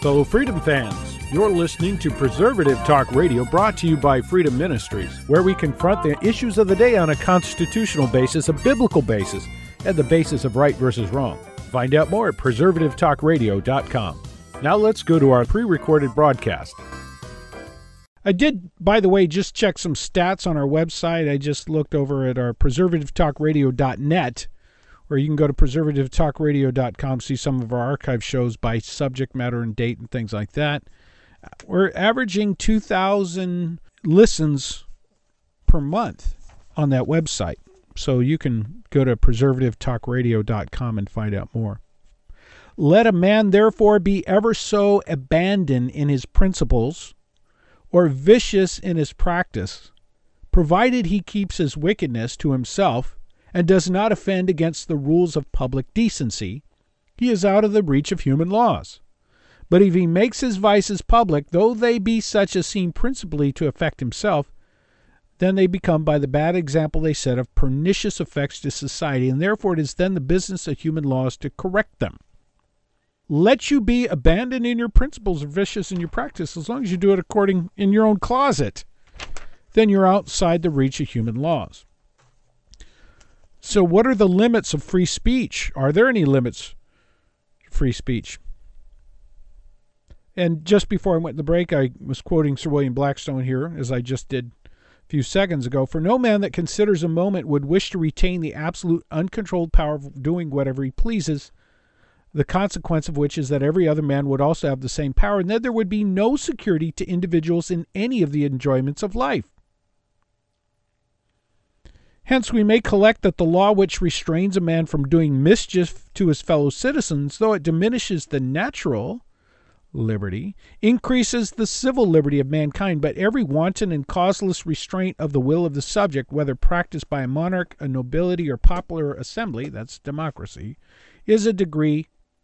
fellow Freedom fans. You're listening to Preservative Talk Radio, brought to you by Freedom Ministries, where we confront the issues of the day on a constitutional basis, a biblical basis, and the basis of right versus wrong. Find out more at preservativetalkradio.com. Now let's go to our pre-recorded broadcast. I did, by the way, just check some stats on our website. I just looked over at our preservativetalkradio.net, where you can go to preservativetalkradio.com, see some of our archive shows by subject matter and date and things like that. We're averaging 2,000 listens per month on that website. So you can go to preservativetalkradio.com and find out more. Let a man therefore be ever so abandoned in his principles, or vicious in his practice, provided he keeps his wickedness to himself, and does not offend against the rules of public decency, he is out of the reach of human laws. But if he makes his vices public, though they be such as seem principally to affect himself, then they become, by the bad example they set, of pernicious effects to society, and therefore it is then the business of human laws to correct them. Let you be abandoned in your principles or vicious in your practice, as long as you do it according in your own closet, then you're outside the reach of human laws. So what are the limits of free speech? Are there any limits to free speech? And just before I went to the break, I was quoting Sir William Blackstone here, as I just did a few seconds ago. For no man that considers a moment would wish to retain the absolute uncontrolled power of doing whatever he pleases, the consequence of which is that every other man would also have the same power, and that there would be no security to individuals in any of the enjoyments of life. Hence we may collect that the law which restrains a man from doing mischief to his fellow citizens, though it diminishes the natural liberty, increases the civil liberty of mankind, but every wanton and causeless restraint of the will of the subject, whether practiced by a monarch, a nobility, or popular assembly, that's democracy, is a degree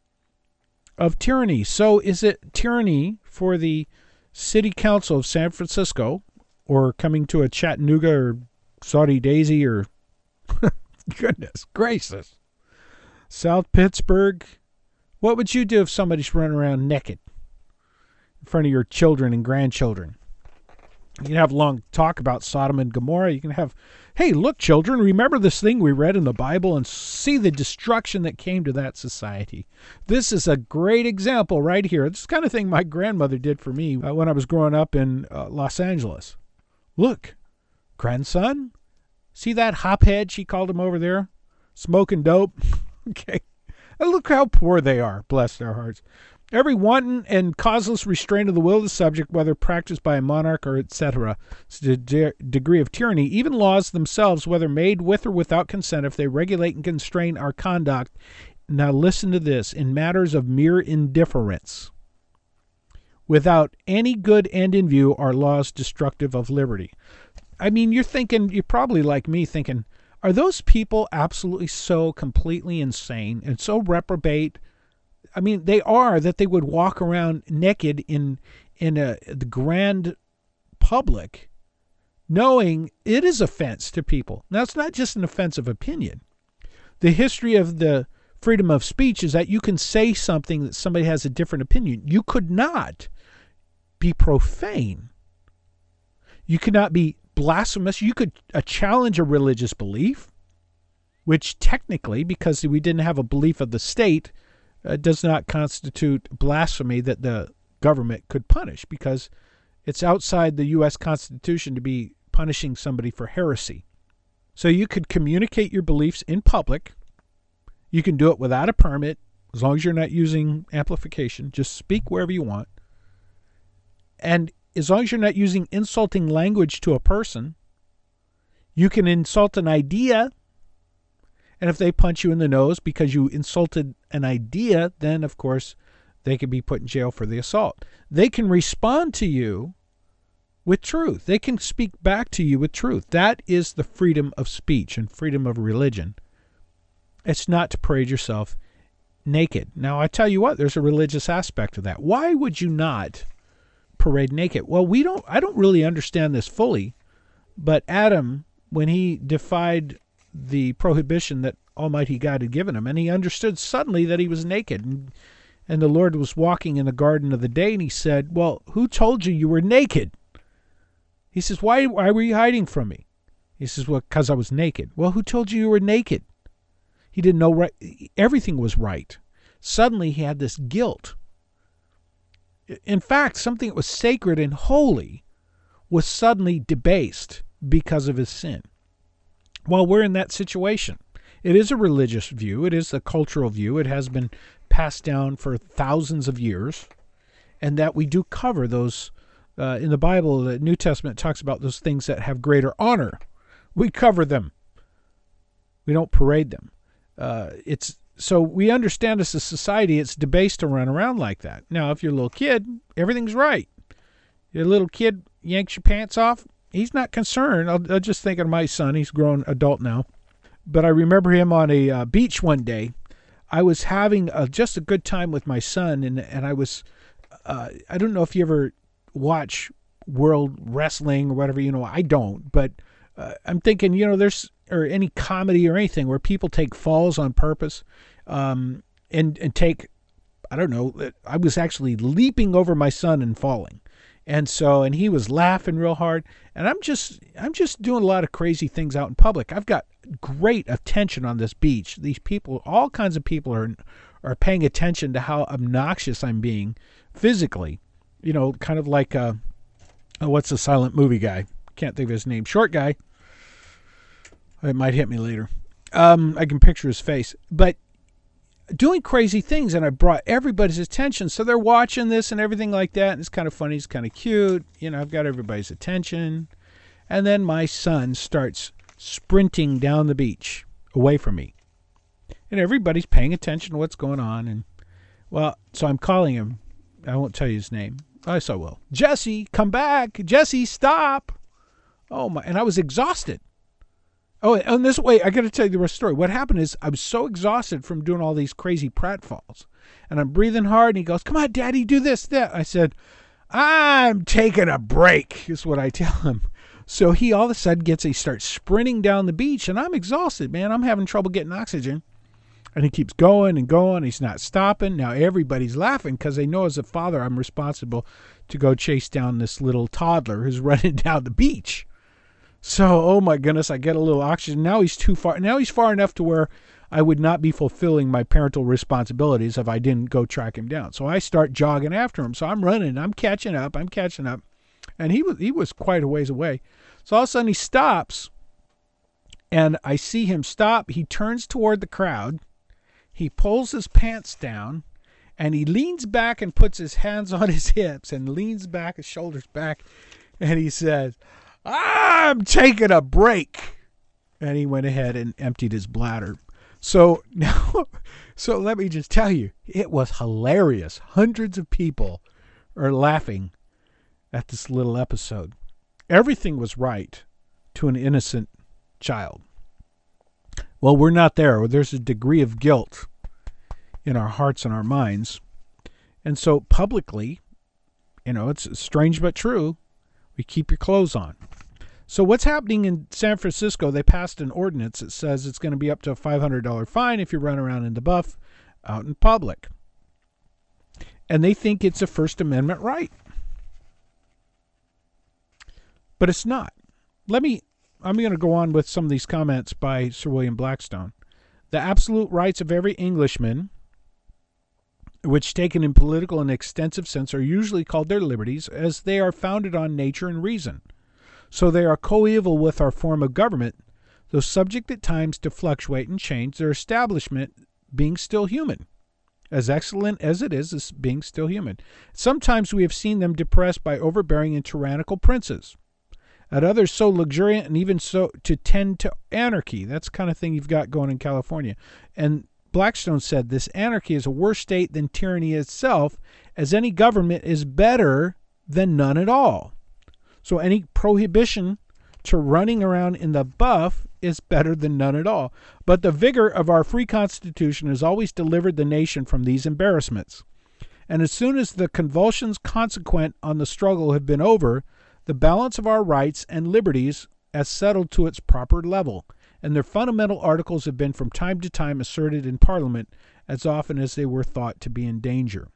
of tyranny. So is it tyranny for the city council of San Francisco, or coming to a Chattanooga or Saudi Daisy, or goodness gracious, South Pittsburgh? What would you do if somebody's running around naked in front of your children and grandchildren? You can have a long talk about Sodom and Gomorrah. You can have, hey, look, children, remember this thing we read in the Bible, and see the destruction that came to that society. This is a great example right here. This is the kind of thing my grandmother did for me when I was growing up in Los Angeles. Look, grandson, see that hophead, she called him over there, smoking dope? Okay. And look how poor they are, bless their hearts. Every wanton and causeless restraint of the will of the subject, whether practiced by a monarch or etc., is a degree of tyranny. Even laws themselves, whether made with or without consent, if they regulate and constrain our conduct, now listen to this, in matters of mere indifference, without any good end in view, are laws destructive of liberty. I mean, you're probably like me thinking, are those people absolutely so completely insane and so reprobate? I mean, they are, that they would walk around naked in the grand public, knowing it is offense to people. Now, it's not just an offensive opinion. The history of the freedom of speech is that you can say something that somebody has a different opinion. You could not be profane. You could not be blasphemous. You could challenge a religious belief, which technically, because we didn't have a belief of the state, does not constitute blasphemy that the government could punish, because it's outside the U.S. Constitution to be punishing somebody for heresy. So you could communicate your beliefs in public. You can do it without a permit, as long as you're not using amplification. Just speak wherever you want. And as long as you're not using insulting language to a person, you can insult an idea. And if they punch you in the nose because you insulted an idea, then, of course, they can be put in jail for the assault. They can respond to you with truth. They can speak back to you with truth. That is the freedom of speech and freedom of religion. It's not to parade yourself naked. Now, I tell you what, there's a religious aspect to that. Why would you not parade naked? Well, I don't really understand this fully, but Adam, when he defied the prohibition that Almighty God had given him, and he understood suddenly that he was naked, And the Lord was walking in the garden of the day, and he said, well, who told you you were naked? He says, why were you hiding from me? He says, well, because I was naked. Well, who told you were naked? He didn't know right. Everything was right. Suddenly he had this guilt. In fact, something that was sacred and holy was suddenly debased because of his sin. Well, we're in that situation. It is a religious view. It is a cultural view. It has been passed down for thousands of years, and that we do cover those. In the Bible, the New Testament talks about those things that have greater honor. We cover them. We don't parade them. So we understand as a society it's debased to run around like that. Now, if you're a little kid, everything's right. Your little kid yanks your pants off, he's not concerned. I'll just think of my son. He's grown adult now. But I remember him on a beach one day. I was having just a good time with my son, and I was, I don't know if you ever watch World Wrestling or whatever, I don't, but I'm thinking, there's, or any comedy or anything where people take falls on purpose, and take, I don't know, I was actually leaping over my son and falling. And he was laughing real hard, and I'm just doing a lot of crazy things out in public. I've got great attention on this beach. These people, all kinds of people are paying attention to how obnoxious I'm being physically. Kind of like what's the silent movie guy? Can't think of his name. Short guy. It might hit me later. I can picture his face, but doing crazy things, and I brought everybody's attention. So they're watching this and everything like that. And it's kind of funny. It's kind of cute. I've got everybody's attention. And then my son starts sprinting down the beach away from me. And everybody's paying attention to what's going on. And so I'm calling him. I won't tell you his name. I so will. Jesse, come back. Jesse, stop. Oh my! And I was exhausted. Oh, and this way, I got to tell you the rest of the story. What happened is I was so exhausted from doing all these crazy pratfalls, and I'm breathing hard. And he goes, "Come on, Daddy, do this, that." I said, "I'm taking a break," is what I tell him. So he all of a sudden he starts sprinting down the beach, and I'm exhausted, man. I'm having trouble getting oxygen. And he keeps going and going. He's not stopping. Now everybody's laughing because they know as a father I'm responsible to go chase down this little toddler who's running down the beach. So, oh my goodness, I get a little oxygen. Now he's too far. Now he's far enough to where I would not be fulfilling my parental responsibilities if I didn't go track him down. So I start jogging after him. So I'm running. I'm catching up. And he was quite a ways away. So all of a sudden he stops, and I see him stop. He turns toward the crowd. He pulls his pants down, and he leans back and puts his hands on his hips and leans back, his shoulders back, and he says, "I'm taking a break." And he went ahead and emptied his bladder. So let me just tell you, it was hilarious. Hundreds of people are laughing at this little episode. Everything was right to an innocent child. Well, we're not there. There's a degree of guilt in our hearts and our minds. And so publicly, it's strange but true, we keep your clothes on. So what's happening in San Francisco, they passed an ordinance that says it's going to be up to a $500 fine if you run around in the buff out in public. And they think it's a First Amendment right. But it's not. I'm going to go on with some of these comments by Sir William Blackstone. The absolute rights of every Englishman, which taken in political and extensive sense are usually called their liberties, as they are founded on nature and reason. So they are coeval with our form of government, though subject at times to fluctuate and change, their establishment being still human. As excellent as it is being still human. Sometimes we have seen them depressed by overbearing and tyrannical princes. At others, so luxuriant and even so to tend to anarchy. That's the kind of thing you've got going in California. And Blackstone said this anarchy is a worse state than tyranny itself, as any government is better than none at all. So any prohibition to running around in the buff is better than none at all. But the vigor of our free Constitution has always delivered the nation from these embarrassments. And as soon as the convulsions consequent on the struggle have been over, the balance of our rights and liberties has settled to its proper level, and their fundamental articles have been from time to time asserted in Parliament as often as they were thought to be in danger.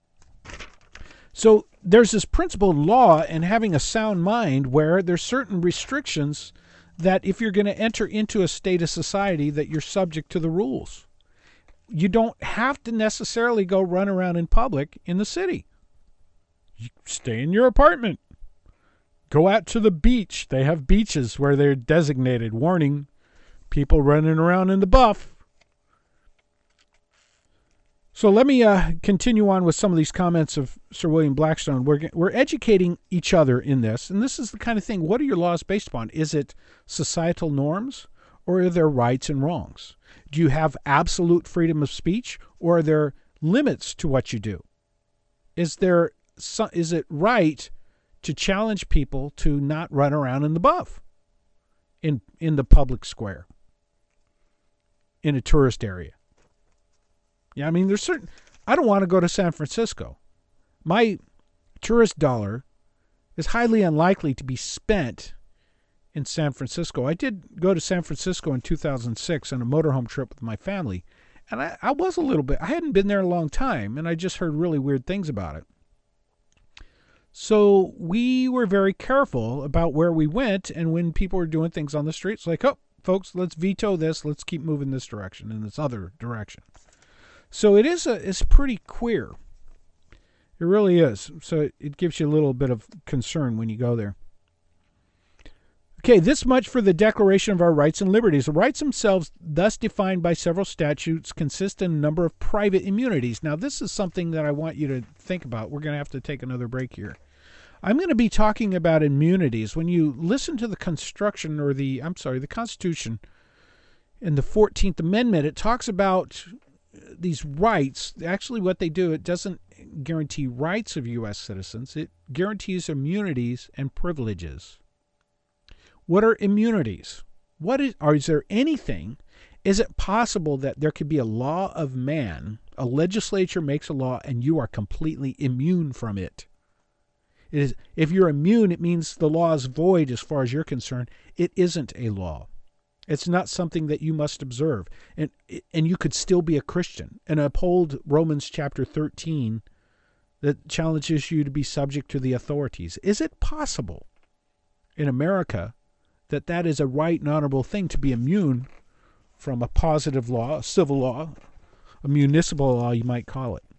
So there's this principle of law and having a sound mind where there's certain restrictions that if you're going to enter into a state of society that you're subject to the rules. You don't have to necessarily go run around in public in the city. You stay in your apartment. Go out to the beach. They have beaches where they're designated. Warning, people running around in the buff. So let me continue on with some of these comments of Sir William Blackstone. We're educating each other in this, and this is the kind of thing. What are your laws based upon? Is it societal norms, or are there rights and wrongs? Do you have absolute freedom of speech, or are there limits to what you do? Is it right to challenge people to not run around in the buff in the public square, in a tourist area? Yeah, I mean, I don't want to go to San Francisco. My tourist dollar is highly unlikely to be spent in San Francisco. I did go to San Francisco in 2006 on a motorhome trip with my family, and I was a little bit, I hadn't been there a long time, and I just heard really weird things about it. So we were very careful about where we went, and when people were doing things on the streets, like, oh, folks, let's veto this, let's keep moving this direction and this other direction. So it's pretty queer. It really is. So it gives you a little bit of concern when you go there. Okay, this much for the Declaration of our Rights and Liberties. The rights themselves, thus defined by several statutes, consist in a number of private immunities. Now, this is something that I want you to think about. We're going to have to take another break here. I'm going to be talking about immunities. When you listen to the Constitution in the 14th Amendment, it talks about these rights. Actually, what they do, it doesn't guarantee rights of U.S. citizens. It guarantees immunities and privileges. What are immunities? Is there anything? Is it possible that there could be a law of man, a legislature makes a law, and you are completely immune from it? It is, if you're immune, it means the law is void as far as you're concerned. It isn't a law. It's not something that you must observe. And you could still be a Christian and uphold Romans chapter 13 that challenges you to be subject to the authorities. Is it possible in America that is a right and honorable thing, to be immune from a positive law, a civil law, a municipal law, you might call it?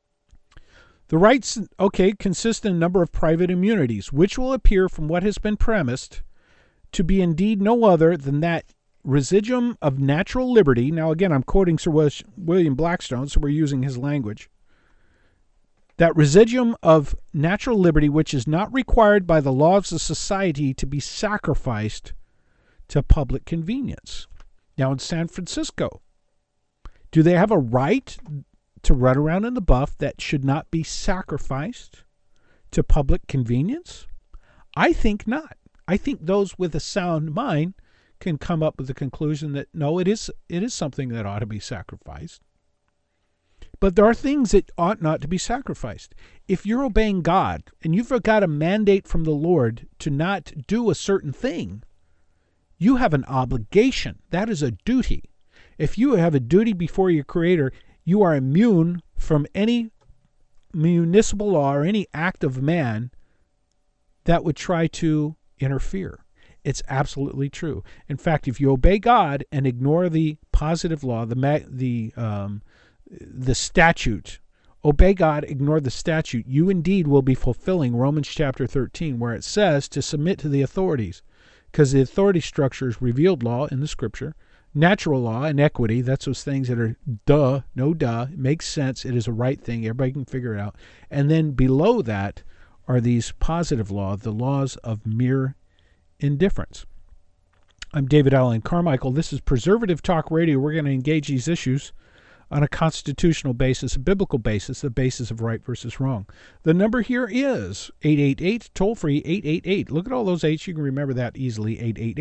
The rights, consist in a number of private immunities, which will appear from what has been premised to be indeed no other than that residuum of natural liberty. Now, again, I'm quoting Sir William Blackstone, so we're using his language. That residuum of natural liberty which is not required by the laws of society to be sacrificed to public convenience. Now, in San Francisco, do they have a right to run around in the buff that should not be sacrificed to public convenience? I think not. I think those with a sound mind can come up with the conclusion that no, it is something that ought to be sacrificed. But there are things that ought not to be sacrificed. If you're obeying God and you've got a mandate from the Lord to not do a certain thing, you have an obligation. That is a duty. If you have a duty before your Creator, you are immune from any municipal law or any act of man that would try to interfere. It's absolutely true. In fact, if you obey God and ignore the positive law, the statute, obey God, ignore the statute, you indeed will be fulfilling Romans chapter 13, where it says to submit to the authorities, because the authority structure is revealed law in the Scripture, natural law and equity. That's those things that are it makes sense, it is a right thing, everybody can figure it out. And then below that are these positive laws, the laws of mere indifference. I'm David Allen Carmichael. This is Preservative Talk Radio. We're going to engage these issues on a constitutional basis, a biblical basis, the basis of right versus wrong. The number here is 888, toll-free 888. Look at all those 8s. You can remember that easily.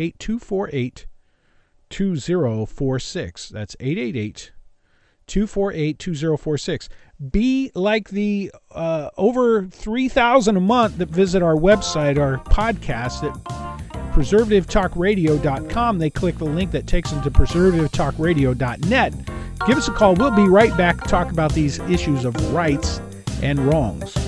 888-248-2046. That's 888-248-2046. Be like the over 3,000 a month that visit our website, our podcast, that preservativetalkradio.com, they click the link that takes them to preservativetalkradio.net. Give us a call. We'll be right back to talk about these issues of rights and wrongs.